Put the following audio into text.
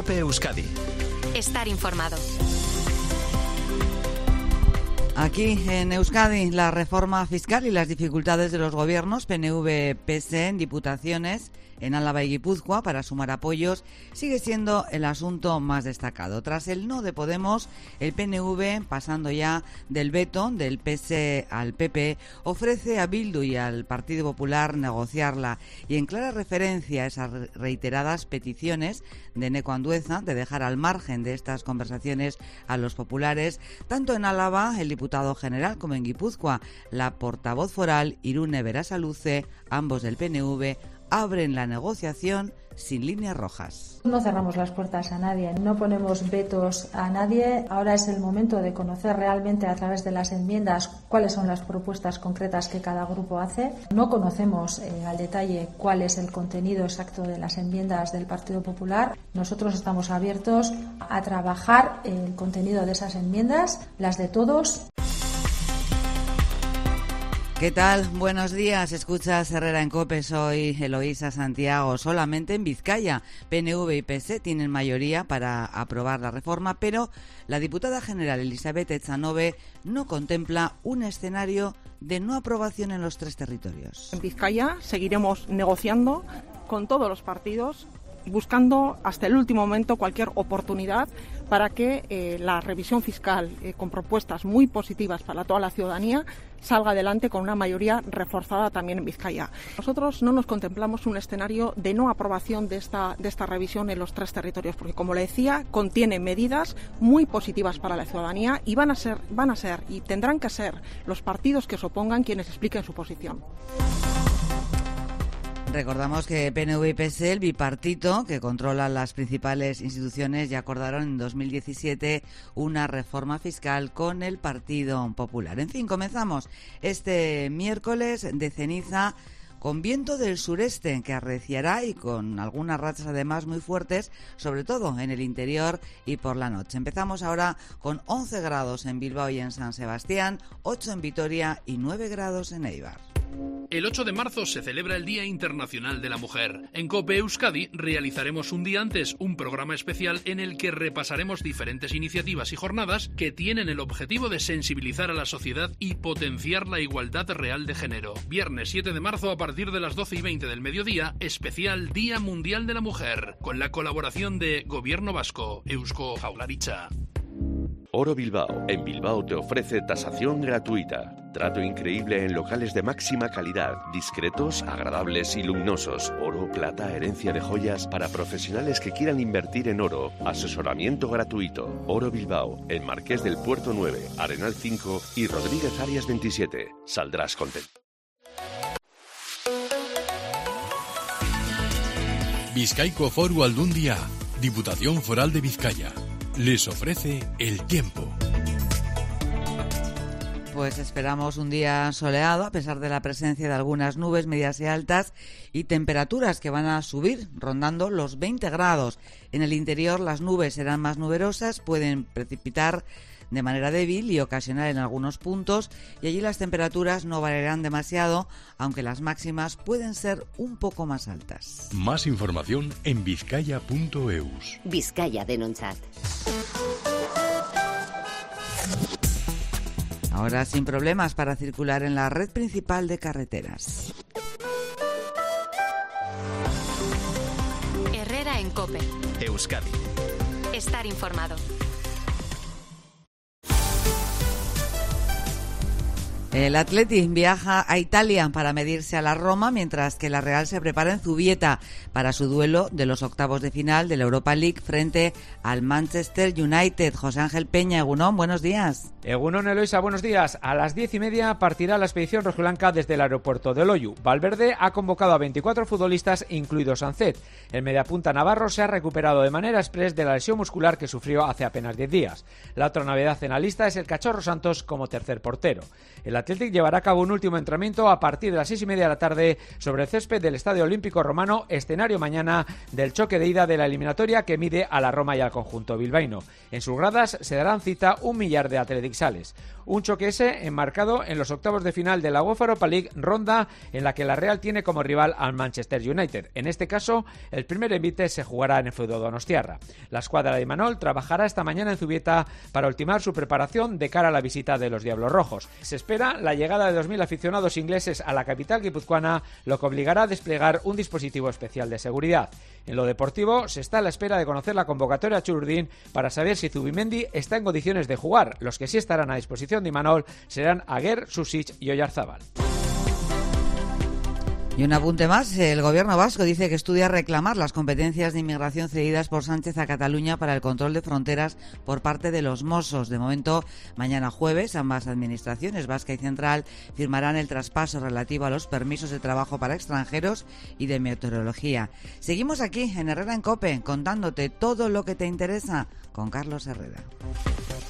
COPE Euskadi. Estar informado. Aquí en Euskadi, la reforma fiscal y las dificultades de los gobiernos PNV-PSE en diputaciones en Álava y Guipúzcoa para sumar apoyos sigue siendo el asunto más destacado. Tras el no de Podemos, el PNV, pasando ya del veto del PSE al PP, ofrece a Bildu y al Partido Popular negociarla, y en clara referencia a esas reiteradas peticiones de Eneko Andueza de dejar al margen de estas conversaciones a los populares, tanto en Álava, el diputado general, como en Guipúzcoa, la portavoz foral Irune Berasaluze, ambos del PNV, abren la negociación sin líneas rojas. No cerramos las puertas a nadie, no ponemos vetos a nadie. Ahora es el momento de conocer realmente a través de las enmiendas cuáles son las propuestas concretas que cada grupo hace. No conocemos al detalle cuál es el contenido exacto de las enmiendas del Partido Popular. Nosotros estamos abiertos a trabajar el contenido de esas enmiendas, las de todos. ¿Qué tal? Buenos días. Escuchas Herrera en COPE. Soy Eloísa Santiago. Solamente en Vizcaya, PNV y PSE tienen mayoría para aprobar la reforma, pero la diputada general Elizabeth Echanove no contempla un escenario de no aprobación en los tres territorios. En Vizcaya seguiremos negociando con todos los partidos, buscando hasta el último momento cualquier oportunidad para que la revisión fiscal con propuestas muy positivas para toda la ciudadanía salga adelante con una mayoría reforzada también en Vizcaya. Nosotros no nos contemplamos un escenario de no aprobación de esta revisión en los tres territorios, porque, como le decía, contiene medidas muy positivas para la ciudadanía y van a ser y tendrán que ser los partidos que se opongan quienes expliquen su posición. Recordamos que PNV y PSE, el bipartito que controla las principales instituciones, ya acordaron en 2017 una reforma fiscal con el Partido Popular. En fin, comenzamos este miércoles de ceniza con viento del sureste que arreciará y con algunas rachas además muy fuertes, sobre todo en el interior y por la noche. Empezamos ahora con 11 grados en Bilbao y en San Sebastián, 8 en Vitoria y 9 grados en Eibar. El 8 de marzo se celebra el Día Internacional de la Mujer. En COPE Euskadi realizaremos un día antes un programa especial en el que repasaremos diferentes iniciativas y jornadas que tienen el objetivo de sensibilizar a la sociedad y potenciar la igualdad real de género. Viernes 7 de marzo a partir de las 12:20 del mediodía, especial Día Mundial de la Mujer, con la colaboración de Gobierno Vasco, Eusko Jaurlaritza. Oro Bilbao. En Bilbao te ofrece tasación gratuita. Trato increíble en locales de máxima calidad, discretos, agradables y luminosos. Oro, plata, herencia de joyas para profesionales que quieran invertir en oro. Asesoramiento gratuito. Oro Bilbao, en Marqués del Puerto 9, Arenal 5 y Rodríguez Arias 27. Saldrás contento. Bizkaiko Foru Aldundia, Diputación Foral de Vizcaya, les ofrece el tiempo. Pues esperamos un día soleado a pesar de la presencia de algunas nubes medias y altas y temperaturas que van a subir rondando los 20 grados. En el interior las nubes serán más numerosas, pueden precipitar de manera débil y ocasional en algunos puntos, y allí las temperaturas no variarán demasiado, aunque las máximas pueden ser un poco más altas. Más información en bizkaia.eus. Vizcaya denontzat. Ahora sin problemas para circular en la red principal de carreteras. Herrera en COPE. Euskadi. Estar informado. El Athletic viaja a Italia para medirse a la Roma, mientras que la Real se prepara en Zubieta para su duelo de los octavos de final de la Europa League frente al Manchester United. José Ángel Peña, Egunon, buenos días. Egunon, Eloisa, buenos días. A las 10:30 partirá la expedición rojiblanca desde el aeropuerto de Loiu. Valverde ha convocado a 24 futbolistas, incluido Sancet. El mediapunta navarro se ha recuperado de manera express de la lesión muscular que sufrió hace apenas 10 días. La otra novedad en la lista es el Cachorro Santos como tercer portero. El Athletic llevará a cabo un último entrenamiento a partir de las 6:30 de la tarde sobre el césped del Estadio Olímpico Romano, escenario mañana del choque de ida de la eliminatoria que mide a la Roma y al conjunto bilbaíno. En sus gradas se darán cita 1 millar de atleticales. Un choque ese enmarcado en los octavos de final de la UEFA Europa League, ronda en la que la Real tiene como rival al Manchester United. En este caso, el primer envite se jugará en el feudo donostiarra. La escuadra de Imanol trabajará esta mañana en Zubieta para ultimar su preparación de cara a la visita de los Diablos Rojos. Se espera la llegada de 2.000 aficionados ingleses a la capital guipuzcoana, lo que obligará a desplegar un dispositivo especial de seguridad. En lo deportivo, se está a la espera de conocer la convocatoria a Chururdín para saber si Zubimendi está en condiciones de jugar. Los que sí estarán a disposición de Imanol serán Aguer, Susic y Oyarzábal. Y un apunte más, el gobierno vasco dice que estudia reclamar las competencias de inmigración cedidas por Sánchez a Cataluña para el control de fronteras por parte de los Mossos. De momento, mañana jueves, ambas administraciones, vasca y central, firmarán el traspaso relativo a los permisos de trabajo para extranjeros y de meteorología. Seguimos aquí en Herrera en COPE, contándote todo lo que te interesa con Carlos Herrera.